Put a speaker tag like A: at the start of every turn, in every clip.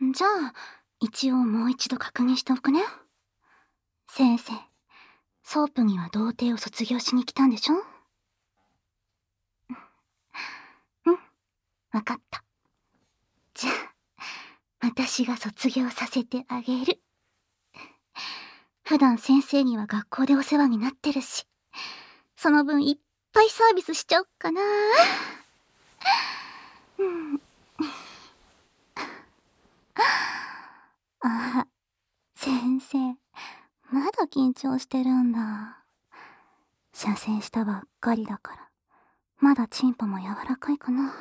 A: じゃあ、一応もう一度確認しておくね。先生、ソープには童貞を卒業しに来たんでしょ？うん、わかった。じゃあ、私が卒業させてあげる。普段先生には学校でお世話になってるし、その分いっぱいサービスしちゃおっかな。うん。あ、先生、まだ緊張してるんだ。射精したばっかりだから、まだチンポも柔らかいかな。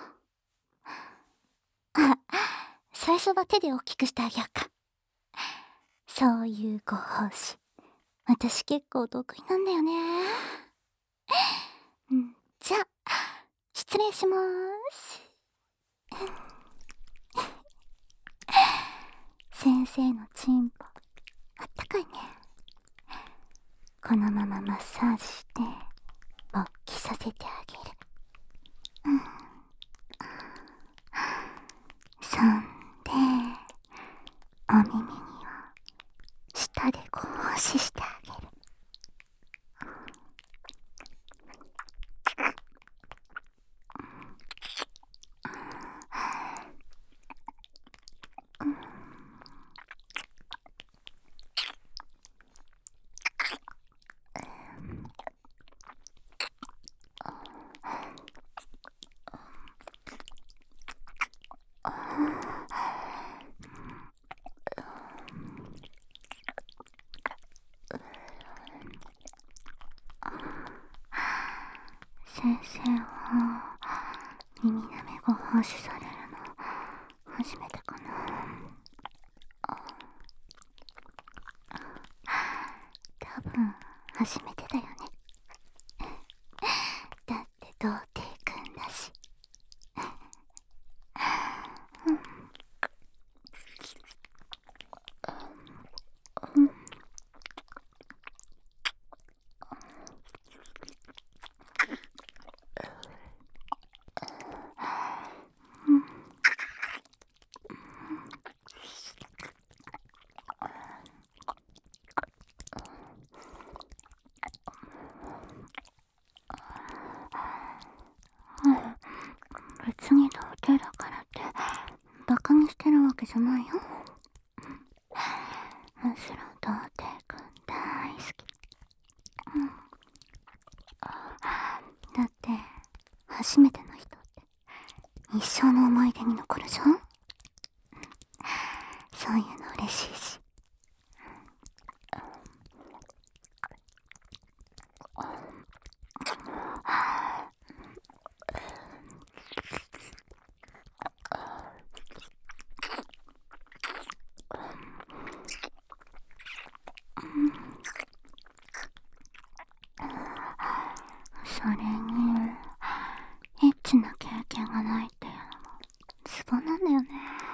A: あ、最初は手で大きくしてあげようか。そういうご奉仕、私結構得意なんだよね。じゃあ、失礼しまーす。先生のチンポ、あったかいね。このままマッサージして勃起させてあげる。そんで、お耳には舌でご奉仕してあげる。先生は耳舐めご奉仕されるの初めてかな。多分初めてだよね。だって童貞くんだし。別に童貞だからってバカにしてるわけじゃないよ。むしろ童貞くん大好き。だって初めての人って一生の思い出に残るじゃん。そういうの嬉しいし。それにエッチな経験がないっていうのもツボなんだよね。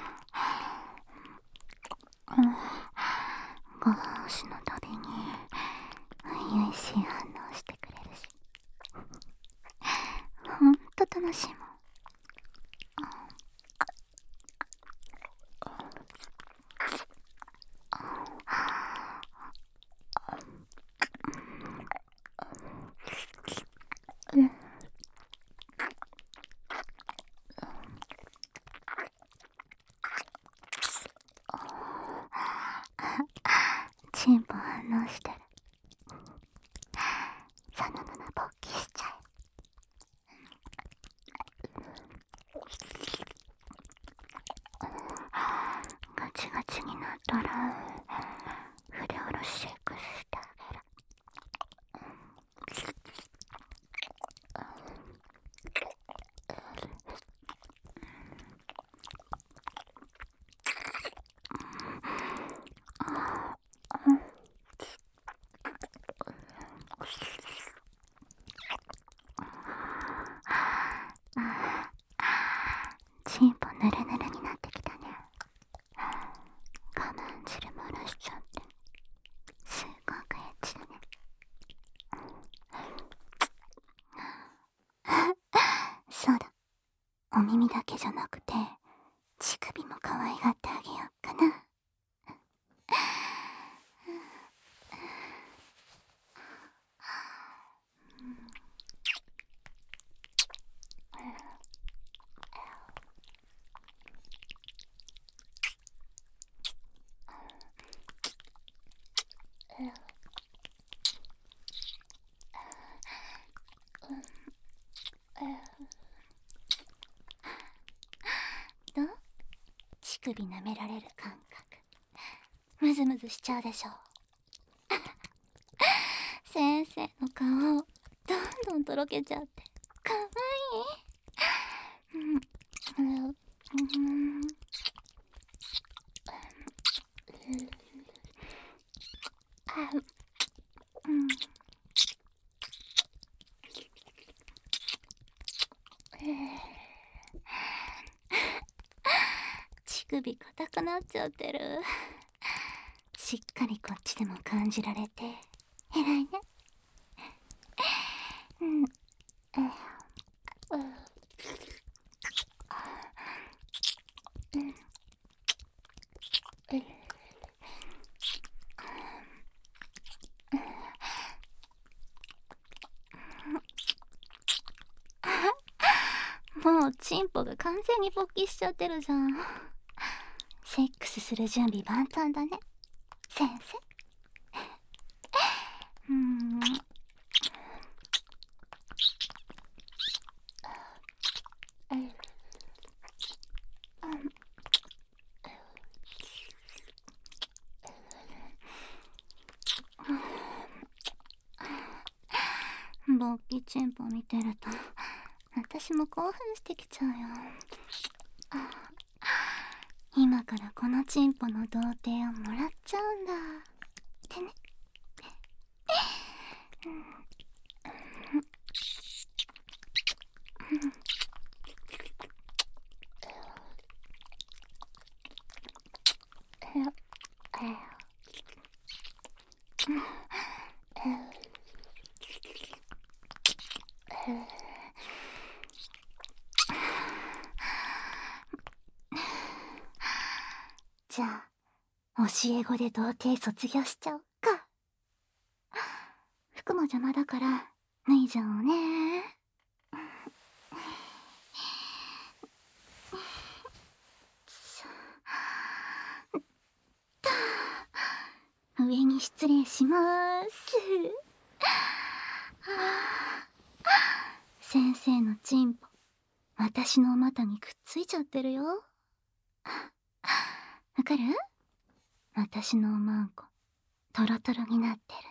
A: ご奉仕のたびに初々しい反応してくれるし、ほんと楽しいもん。チンポ反応してる。そのまま勃起しちゃえ。ガチガチになったら筆下ろしシェイクしてあげる。チンポヌルヌルになってきたね。我慢汁漏らしちゃってすごくエッチだね。そうだ、お耳だけじゃなくて乳首も可愛がってあげようか。 首舐められる感覚、ムズムズしちゃうでしょ。先生の顔どんどんとろけちゃってかわいい。乳首硬くなっちゃってる。しっかりこっちでも感じられて偉いね。もうチンポが完全に勃起しちゃってるじゃん。セックスする準備万端だね、先生。勃起チンポ見てると私も興奮してきちゃうよ。今からこのチンポの童貞をもらっちゃうんだってね。じゃあ教え子で童貞卒業しちゃおっか。服も邪魔だから脱いじゃおうね。上に失礼しまーす。先生のチンポ私の股にくっついちゃってるよ。わかる？私のおまんこトロトロになって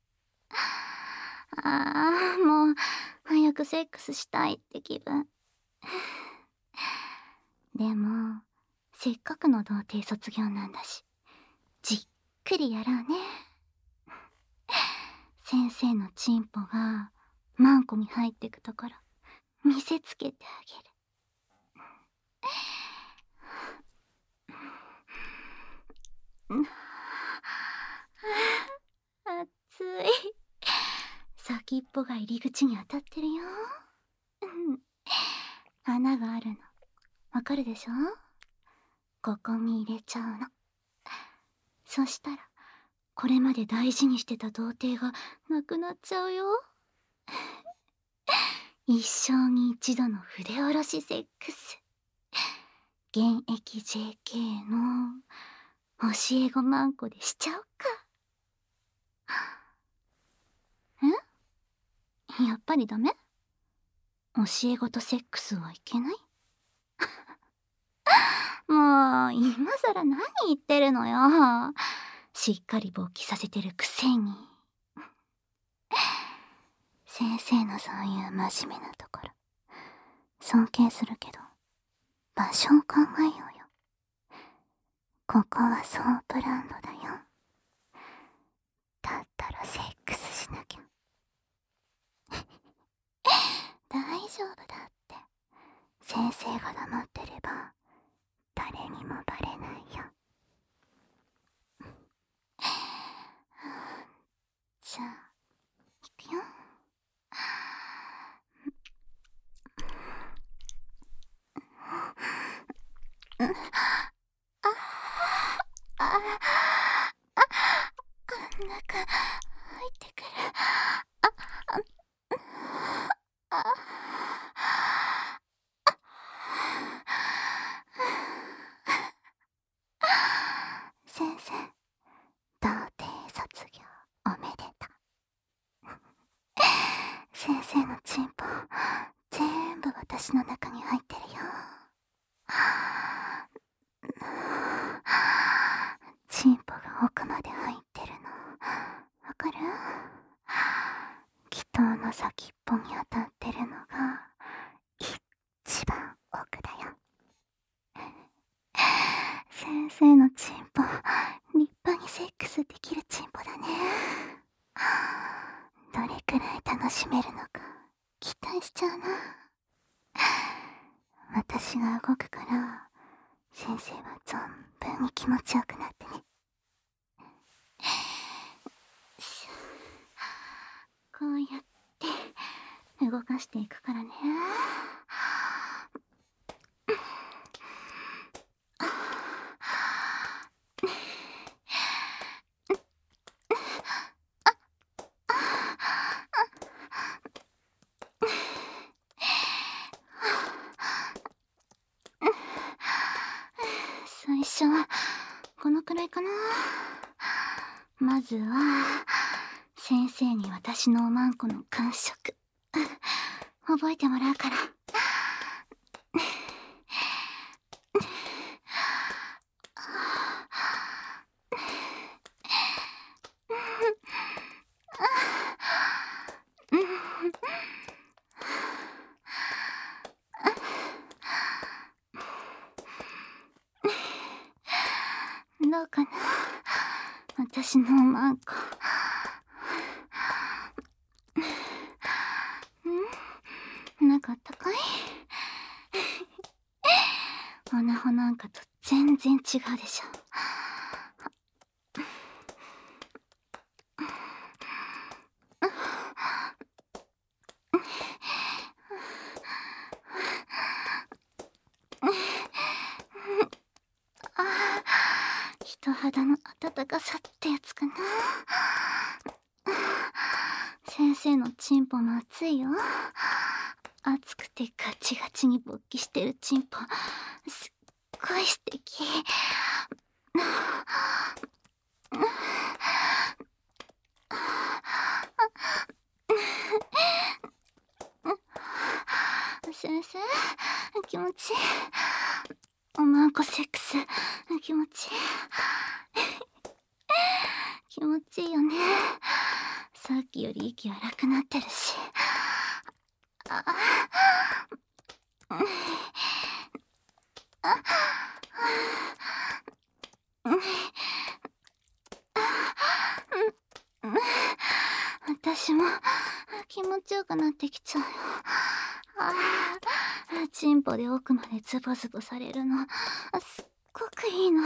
A: るの。もう早くセックスしたいって気分。でもせっかくの童貞卒業なんだしじっくりやろうね。先生のチンポがマンコに入ってくところ見せつけてあげる。熱い。先っぽが入り口に当たってるよ。穴があるのわかるでしょ。ここに入れちゃうの。そしたらこれまで大事にしてた童貞がなくなっちゃうよ。一生に一度の筆下ろしセックス。現役 JK の教え子マンコでしちゃおっか。やっぱりダメ？教え子とセックスはいけない？もう今さら何言ってるのよ。しっかり勃起させてるくせに。先生のそういう真面目なところ尊敬するけど場所を考えようよ。ここはソープランドだよ。だったらセックスしなきゃ。大丈夫だって。先生が黙ってれば誰にもバレないよ。じゃあいくよ。こんなか入ってくる。先生、童貞卒業おめでとう。先生のチンポ全部私の中に入ってるよ。 生のチンポ、立派にセックスできるチンポだね。どれくらい楽しめるのか期待しちゃうな。私が動くから先生は存分に気持ちよくなってね。こうやって動かしていくからね。最初はこのくらいかな。まずは先生に私のおまんこの感触覚えてもらうから。どうかな、私のおまんこ。なんかあったかい？オナホなんかと全然違うでしょ。人肌の温かさってやつかな。先生のチンポも熱いよ。熱くてガチガチに勃起してるチンポ、すっごい素敵。先生、気持ちいい。おまんこセックス、気持ちいい。気持ちいいよね。さっきより息荒くなってるし。私も気持ちよくなってきちゃうよ。チンポで奥までズボズボされるのすっごくいいの。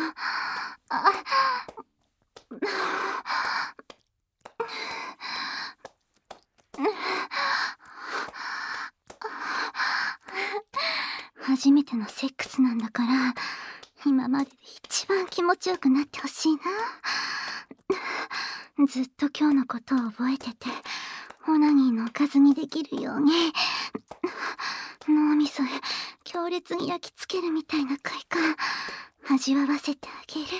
A: 初めてのセックスなんだから今までで一番気持ちよくなってほしいな。ずっと今日のことを覚えててオナニーのおかずにできるように脳みそへ強烈に焼き付けるみたいな快感味わわせてあげる。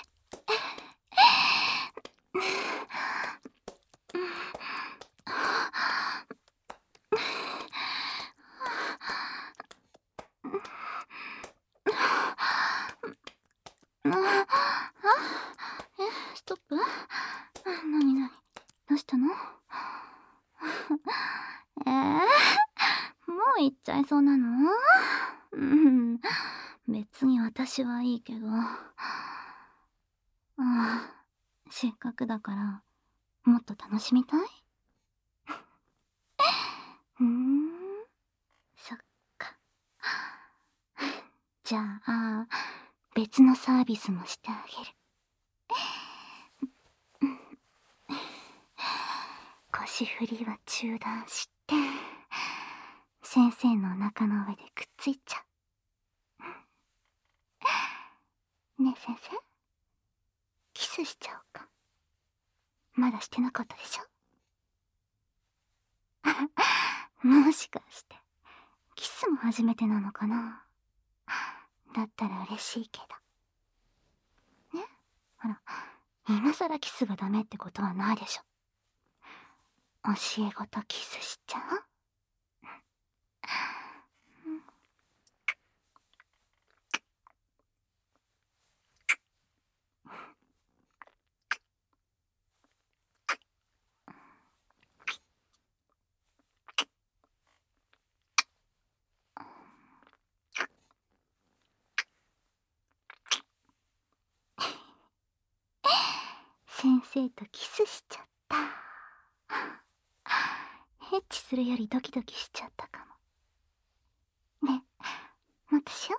A: ストップ？なになに？どうしたの？もう行っちゃいそうなの？別に私はいいけど。せっかくだからもっと楽しみたい？そっか。じゃあ別のサービスもしてあげる。腰振りは中断して先生のお腹の上でくっついちゃう。ねえ先生、キスしちゃおうか。まだしてなかったでしょ？もしかしてキスも初めてなのかな？だったら嬉しいけどね。ほら、今さらキスがダメってことはないでしょ。教え子とキスしちゃう？ 先生とキスしちゃった。エッチするよりドキドキしちゃったかも。ねえ、もっとしよう。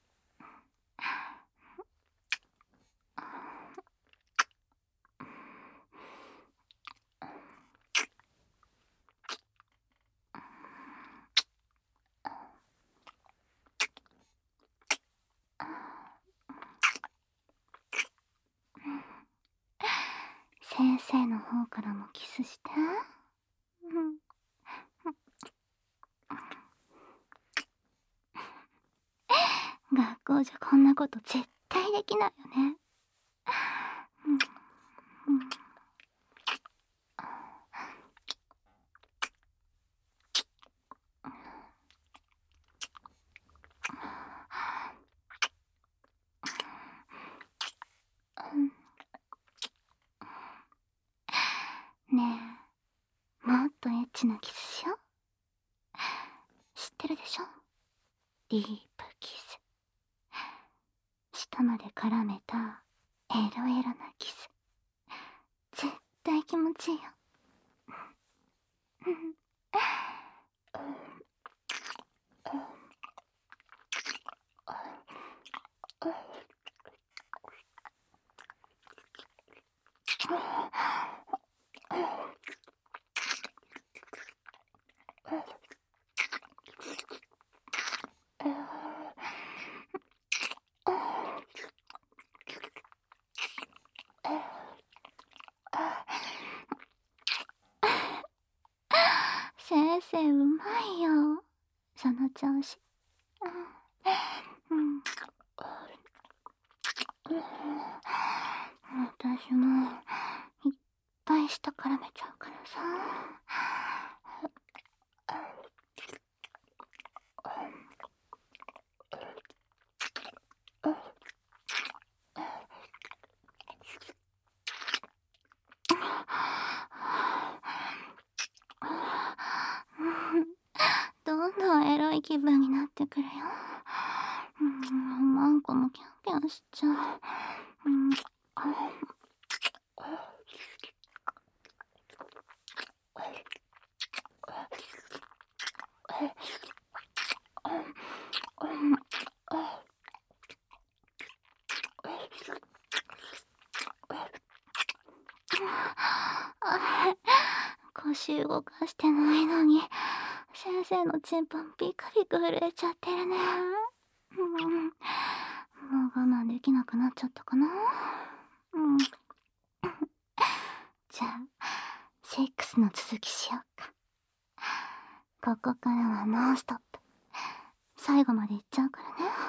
A: 先生の方からもキスして。学校じゃこんなこと絶対できないよね。ねえ、もっとエッチなキスしよう。知ってるでしょ？ディープキス。舌まで絡めたエロエロなキス。絶対気持ちいいよ。先生うまいよ、その調子。私もいっぱい舌絡めちゃうからさ。どんどんエロい気分になってくるよ。マンコもキャンキャンしちゃう。腰動かしてないのに先生のチンポンビクビク震えちゃってるね。もう我慢できなくなっちゃったかな。じゃあセックスの続きしようか。ここからはノンストップ。最後までいっちゃうからね。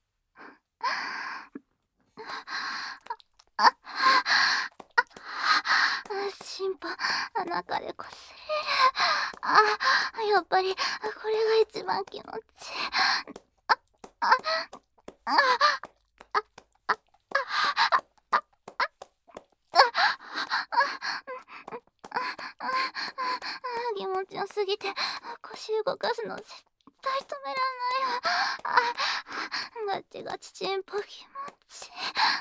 A: チンポ中でこすれる。やっぱりこれが一番気持ちいい。気持ちよすぎて腰動かすの絶対止めらんないよ。ガチガチチンポ気持ちいい。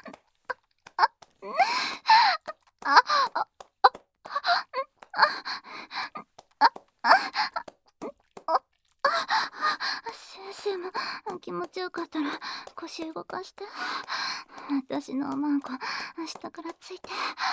A: 先生も気持ちよかったら腰動かして。私のおまんこ下からついて。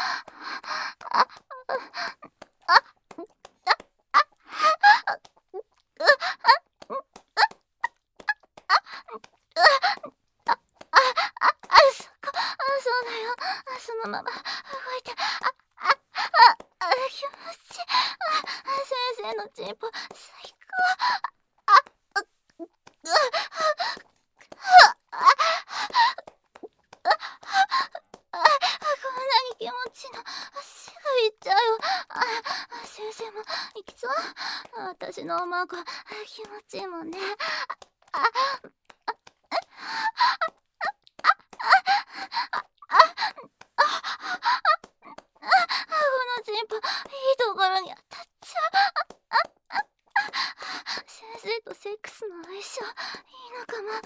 A: そうだよ。そのまま動いて。気持ちいい。先生のチンポ最高。こんなに気持ちいいのすぐ行っちゃうよ。先生も行きそう。私のおまんこ気持ちいいもんね。このチンポいいところに当たっちゃう。先生とセックスの相性いいのかな。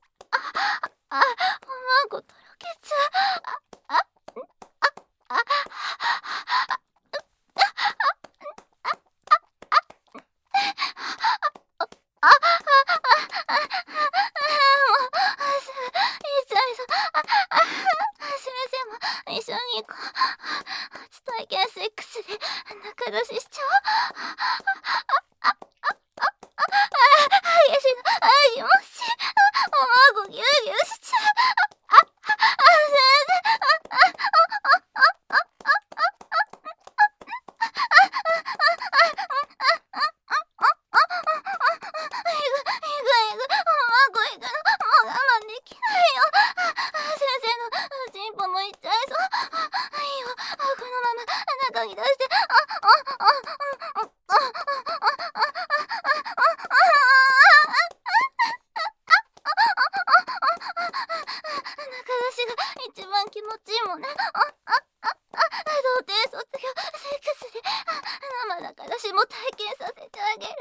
A: おまんことろけちゃう。 緒に初体験セックスで仲出ししちゃおう。激しいの気持ちおまごぎゅうぎゅうしちゃう。先生のチンポもいっちゃいそう。いいよ、このまま中に出して。中出しが一番気持ちいいもんね。童貞卒業セックスで生中出しも体験させてあげる。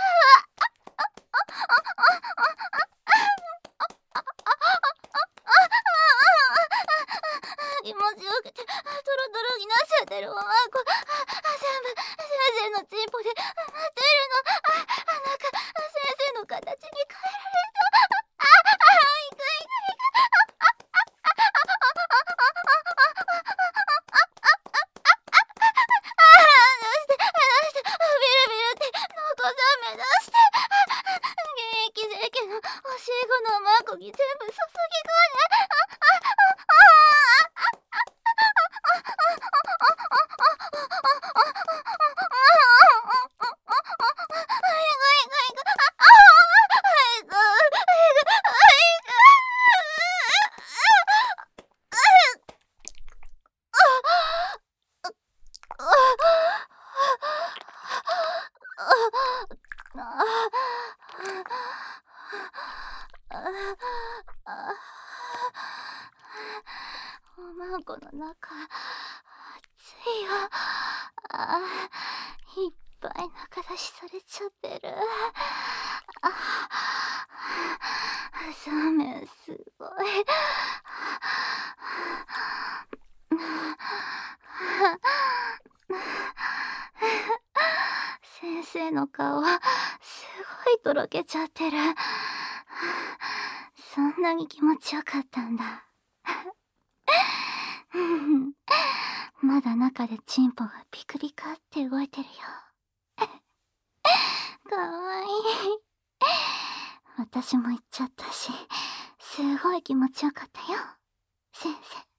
A: 気持ちよくてドロドロになっちゃってるおまんこ。全部先生のチンポで待っているの。なんか先生の形に変えられた。いくいくいく。ビルビルってのこさん目指して。現役生家の教え子のおまんこに全部注ぎ込んで。おまんこの中暑いよ。いっぱい中出しされちゃってる。そうめんすごい。先生の顔すごいとろけちゃってる。そんなに気持ちよかったんだ。まだ中でチンポがピクピカって動いてるよ。かわいい。私も言っちゃったし、すごい気持ちよかったよ、先生。